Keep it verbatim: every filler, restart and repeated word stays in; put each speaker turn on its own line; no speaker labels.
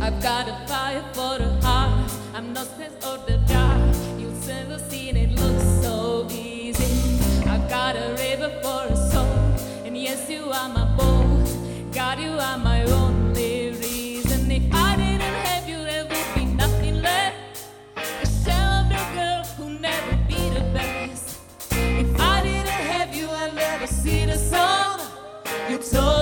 I've got a fire for the heart. I'm not scared of the dark. You've never seen it look so easy. I've got a river for a soul, and yes, you are my boat. God, you are my only reason. If I didn't have you, there would be nothing left. A shell of the girl who'll never be the best. If I didn't have you, I'd never see the sun. You told